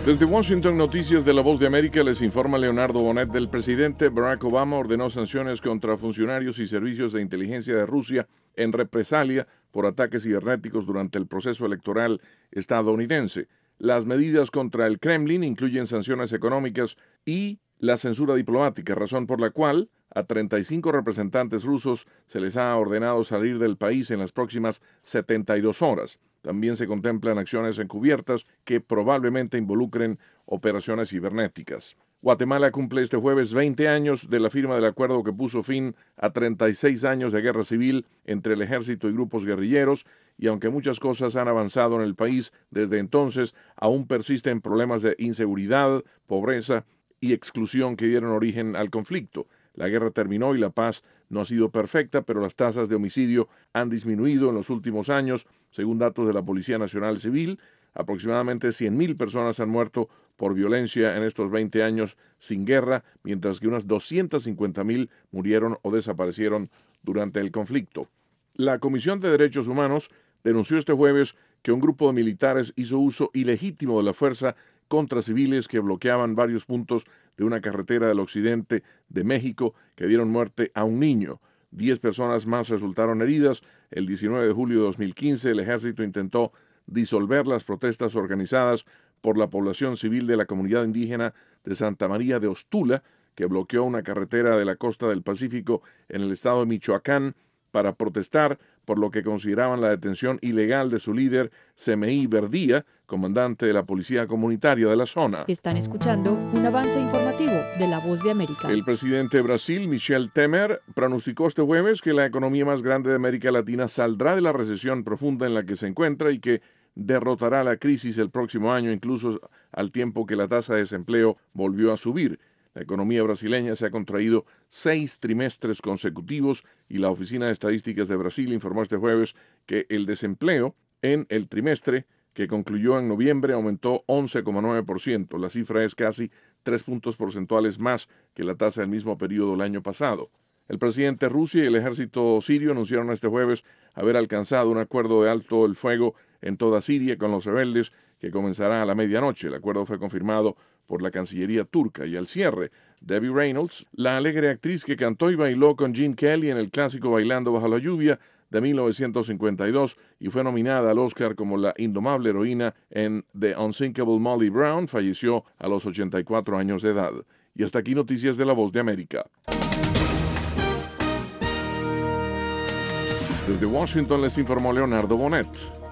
Desde Washington, Noticias de La Voz de América, les informa Leonardo Bonet. Del presidente Barack Obama ordenó sanciones contra funcionarios y servicios de inteligencia de Rusia en represalia por ataques cibernéticos durante el proceso electoral estadounidense. Las medidas contra el Kremlin incluyen sanciones económicas y la censura diplomática, razón por la cual a 35 representantes rusos se les ha ordenado salir del país en las próximas 72 horas. También se contemplan acciones encubiertas que probablemente involucren operaciones cibernéticas. Guatemala cumple este jueves 20 años de la firma del acuerdo que puso fin a 36 años de guerra civil entre el ejército y grupos guerrilleros, y aunque muchas cosas han avanzado en el país desde entonces, aún persisten problemas de inseguridad, pobreza y exclusión que dieron origen al conflicto. La guerra terminó y la paz no ha sido perfecta, pero las tasas de homicidio han disminuido en los últimos años, según datos de la Policía Nacional Civil. Aproximadamente 100,000 personas han muerto por violencia en estos 20 años sin guerra, mientras que unas 250,000 murieron o desaparecieron durante el conflicto. La Comisión de Derechos Humanos denunció este jueves que un grupo de militares hizo uso ilegítimo de la fuerza contra civiles que bloqueaban varios puntos de una carretera del occidente de México que dieron muerte a un niño. 10 personas más resultaron heridas. El 19 de julio de 2015, el ejército intentó disolver las protestas organizadas por la población civil de la comunidad indígena de Santa María de Ostula, que bloqueó una carretera de la costa del Pacífico en el estado de Michoacán para protestar por lo que consideraban la detención ilegal de su líder, Semeí Verdía, comandante de la policía comunitaria de la zona. Están escuchando un avance informativo de La Voz de América. El presidente de Brasil, Michel Temer, pronosticó este jueves que la economía más grande de América Latina saldrá de la recesión profunda en la que se encuentra y que derrotará la crisis el próximo año, incluso al tiempo que la tasa de desempleo volvió a subir. La economía brasileña se ha contraído 6 trimestres consecutivos y la Oficina de Estadísticas de Brasil informó este jueves que el desempleo en el trimestre que concluyó en noviembre aumentó 11,9%. La cifra es casi 3 puntos porcentuales más que la tasa del mismo periodo del año pasado. El presidente de Rusia y el ejército sirio anunciaron este jueves haber alcanzado un acuerdo de alto el fuego en toda Siria con los rebeldes que comenzará a la medianoche. El acuerdo fue confirmado por la Cancillería turca y al cierre, Debbie Reynolds, la alegre actriz que cantó y bailó con Gene Kelly en el clásico Bailando bajo la lluvia de 1952 y fue nominada al Oscar como la indomable heroína en The Unsinkable Molly Brown, falleció a los 84 años de edad. Y hasta aquí Noticias de La Voz de América. Desde Washington les informó Leonardo Bonet.